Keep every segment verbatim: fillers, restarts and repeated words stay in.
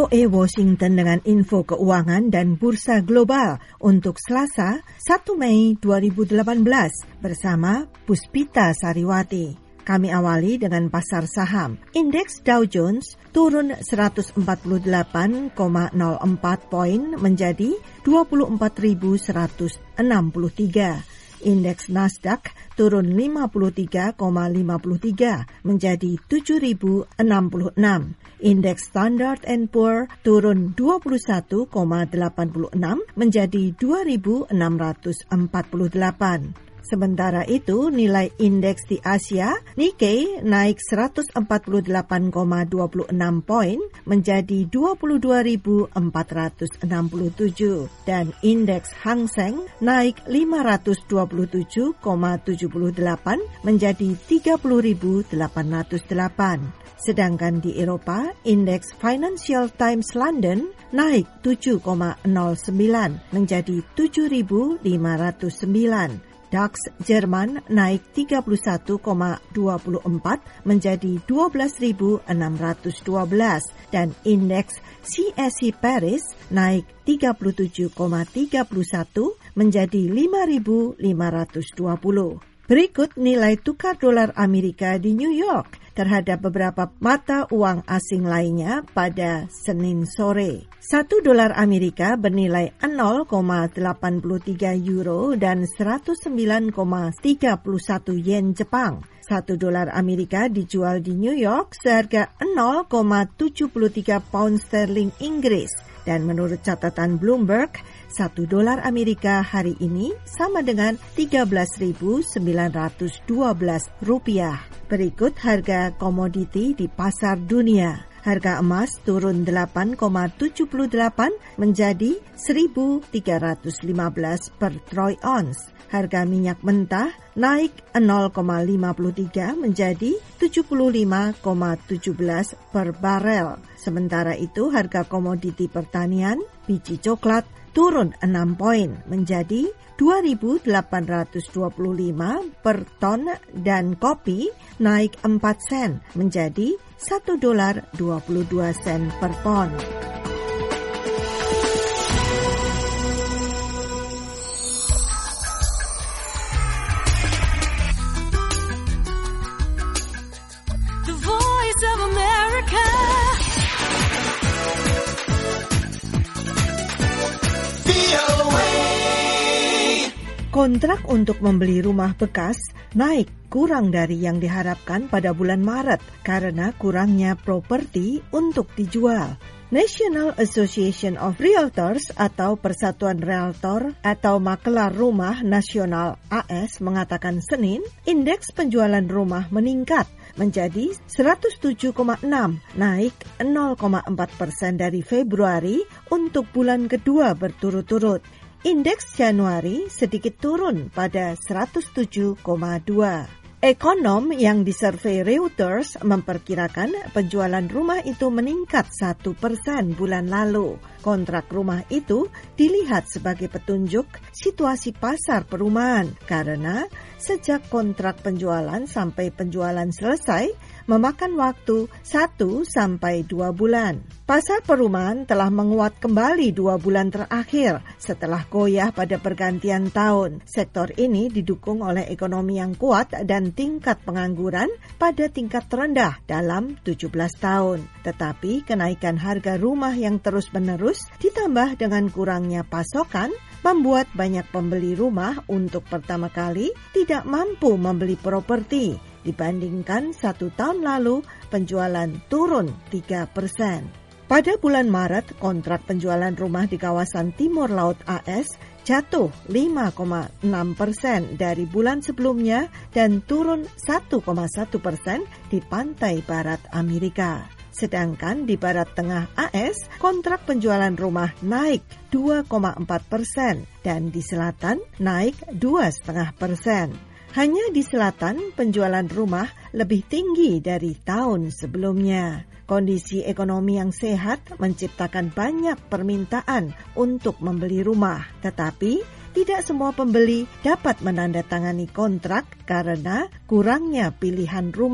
A Washington dengan info keuangan dan bursa global untuk Selasa, satu Mei dua ribu delapan belas bersama Puspita Sariwati. Kami awali dengan pasar saham. Indeks Dow Jones turun seratus empat puluh delapan koma nol empat poin menjadi dua puluh empat ribu seratus enam puluh tiga. Indeks Nasdaq turun lima puluh tiga koma lima tiga menjadi tujuh ribu enam puluh enam. Indeks Standard and Poor turun dua puluh satu koma delapan enam menjadi dua ribu enam ratus empat puluh delapan. Sementara itu, nilai indeks di Asia, Nikkei naik seratus empat puluh delapan koma dua enam poin menjadi dua puluh dua ribu empat ratus enam puluh tujuh dan indeks Hang Seng naik lima ratus dua puluh tujuh koma tujuh delapan menjadi tiga puluh ribu delapan ratus delapan. Sedangkan di Eropa, indeks Financial Times London naik tujuh koma nol sembilan menjadi tujuh ribu lima ratus sembilan. DAX Jerman naik tiga puluh satu koma dua empat menjadi dua belas ribu enam ratus dua belas dan indeks C S I Paris naik tiga puluh tujuh koma tiga satu menjadi lima ribu lima ratus dua puluh. Berikut nilai tukar dolar Amerika di New York terhadap beberapa mata uang asing lainnya pada Senin sore. Satu dolar Amerika bernilai nol koma delapan tiga euro dan seratus sembilan koma tiga satu yen Jepang. Satu dolar Amerika dijual di New York seharga nol koma tujuh tiga pound sterling Inggris. Dan menurut catatan Bloomberg, satu dolar Amerika hari ini sama dengan tiga belas ribu sembilan ratus dua belas rupiah. Berikut harga komoditi di pasar dunia. Harga emas turun delapan koma tujuh delapan menjadi seribu tiga ratus lima belas per troy ounce. Harga minyak mentah naik nol koma lima tiga menjadi tujuh puluh lima koma satu tujuh per barel. Sementara itu harga komoditi pertanian, biji coklat turun enam poin menjadi dua ribu delapan ratus dua puluh lima per ton dan kopi naik empat sen menjadi satu dolar dua puluh dua sen per pon. The Voice of America. Kontrak untuk membeli rumah bekas naik kurang dari yang diharapkan pada bulan Maret karena kurangnya properti untuk dijual. National Association of Realtors atau Persatuan Realtor atau Makelar Rumah Nasional A S mengatakan Senin, indeks penjualan rumah meningkat menjadi seratus tujuh koma enam, naik nol koma empat persen dari Februari untuk bulan kedua berturut-turut. Indeks Januari sedikit turun pada seratus tujuh koma dua. Ekonom yang disurvei Reuters memperkirakan penjualan rumah itu meningkat satu persen bulan lalu. Kontrak rumah itu dilihat sebagai petunjuk situasi pasar perumahan karena sejak kontrak penjualan sampai penjualan selesai memakan waktu satu sampai dua bulan. Pasar perumahan telah menguat kembali dua bulan terakhir setelah goyah pada pergantian tahun. Sektor ini didukung oleh ekonomi yang kuat dan tingkat pengangguran pada tingkat terendah dalam tujuh belas tahun. Tetapi kenaikan harga rumah yang terus-menerus ditambah dengan kurangnya pasokan membuat banyak pembeli rumah untuk pertama kali tidak mampu membeli properti. Dibandingkan satu tahun lalu, penjualan turun tiga persen. Pada bulan Maret, kontrak penjualan rumah di kawasan Timur Laut A S jatuh lima koma enam persen dari bulan sebelumnya dan turun satu koma satu persen di pantai barat Amerika. Sedangkan di barat tengah A S, kontrak penjualan rumah naik dua koma empat persen dan di selatan naik dua koma lima persen. Hanya di selatan penjualan rumah lebih tinggi dari tahun sebelumnya. Kondisi ekonomi yang sehat menciptakan banyak permintaan untuk membeli rumah, tetapi tidak semua pembeli dapat menandatangani kontrak karena kurangnya pilihan rumah.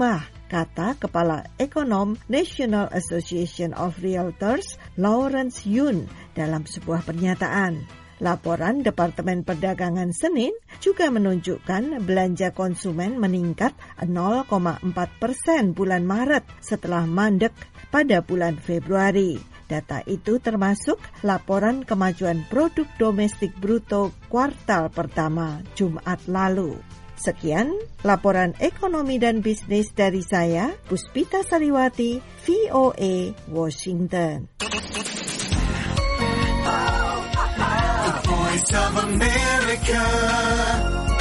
kata Kepala Ekonom National Association of Realtors Lawrence Yun dalam sebuah pernyataan. Laporan Departemen Perdagangan Senin juga menunjukkan belanja konsumen meningkat nol koma empat persen bulan Maret setelah mandek pada bulan Februari. Data itu termasuk laporan kemajuan produk domestik bruto kuartal pertama Jumat lalu. Sekian laporan ekonomi dan bisnis dari saya, Puspita Sariwati, V O A, Washington. Voice of America.